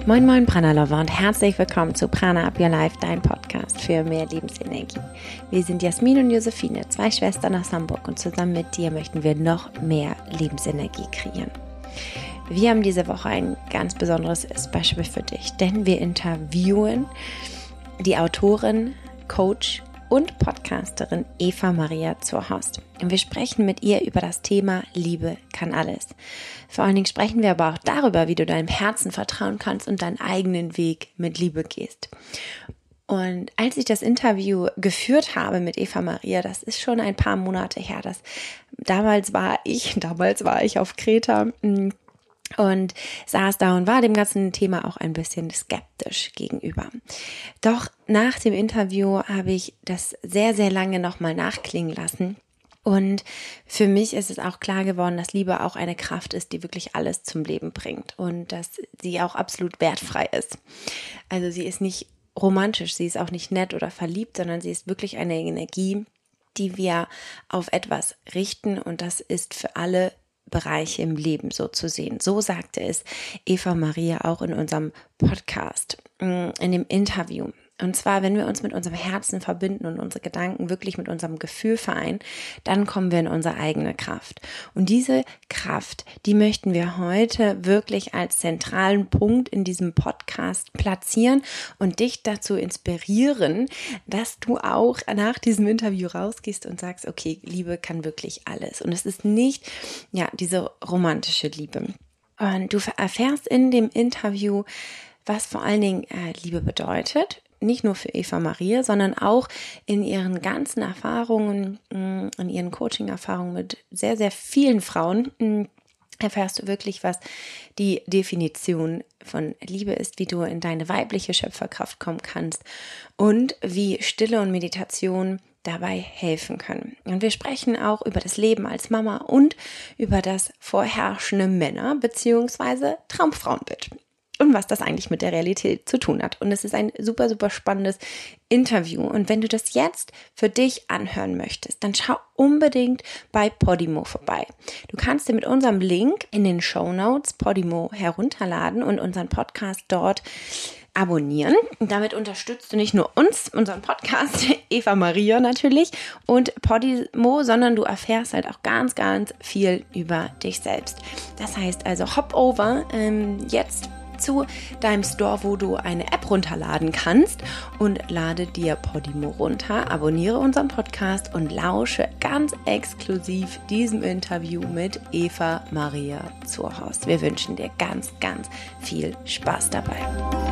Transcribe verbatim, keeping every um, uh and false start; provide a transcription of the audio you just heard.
Moin Moin Prana Lover und herzlich willkommen zu Prana Up Your Life, dein Podcast für mehr Lebensenergie. Wir sind Jasmin und Josephine, zwei Schwestern aus Hamburg und zusammen mit dir möchten wir noch mehr Lebensenergie kreieren. Wir haben diese Woche ein ganz besonderes Special für dich, denn wir interviewen die Autorin, Coach und Podcasterin Eva Maria Zurhorst. Und wir sprechen mit ihr über das Thema Liebe kann alles. Vor allen Dingen sprechen wir aber auch darüber, wie du deinem Herzen vertrauen kannst und deinen eigenen Weg mit Liebe gehst. Und als ich das Interview geführt habe mit Eva Maria, das ist schon ein paar Monate her, das, damals war ich, damals war ich auf Kreta und saß da und war dem ganzen Thema auch ein bisschen skeptisch gegenüber. Doch nach dem Interview habe ich das sehr, sehr lange nochmal nachklingen lassen. Und für mich ist es auch klar geworden, dass Liebe auch eine Kraft ist, die wirklich alles zum Leben bringt und dass sie auch absolut wertfrei ist. Also sie ist nicht romantisch, sie ist auch nicht nett oder verliebt, sondern sie ist wirklich eine Energie, die wir auf etwas richten, und das ist für alle Bereiche im Leben so zu sehen. So sagte es Eva Maria auch in unserem Podcast, in dem Interview. Und zwar, wenn wir uns mit unserem Herzen verbinden und unsere Gedanken wirklich mit unserem Gefühl vereinen, dann kommen wir in unsere eigene Kraft. Und diese Kraft, die möchten wir heute wirklich als zentralen Punkt in diesem Podcast platzieren und dich dazu inspirieren, dass du auch nach diesem Interview rausgehst und sagst, okay, Liebe kann wirklich alles. Und es ist nicht, ja, diese romantische Liebe. Und du erfährst in dem Interview, was vor allen Dingen äh, Liebe bedeutet. Nicht nur für Eva Maria, sondern auch in ihren ganzen Erfahrungen, in ihren Coaching-Erfahrungen mit sehr, sehr vielen Frauen erfährst du wirklich, was die Definition von Liebe ist, wie du in deine weibliche Schöpferkraft kommen kannst und wie Stille und Meditation dabei helfen können. Und wir sprechen auch über das Leben als Mama und über das vorherrschende Männer- bzw. Traumfrauenbild. Und was das eigentlich mit der Realität zu tun hat. Und es ist ein super, super spannendes Interview. Und wenn du das jetzt für dich anhören möchtest, dann schau unbedingt bei Podimo vorbei. Du kannst dir mit unserem Link in den Shownotes Podimo herunterladen und unseren Podcast dort abonnieren. Und damit unterstützt du nicht nur uns, unseren Podcast, Eva Maria natürlich und Podimo, sondern du erfährst halt auch ganz, ganz viel über dich selbst. Das heißt also, hop over ähm, jetzt zu deinem Store, wo du eine App runterladen kannst, und lade dir Podimo runter, abonniere unseren Podcast und lausche ganz exklusiv diesem Interview mit Eva Maria Zurhorst. Wir wünschen dir ganz, ganz viel Spaß dabei.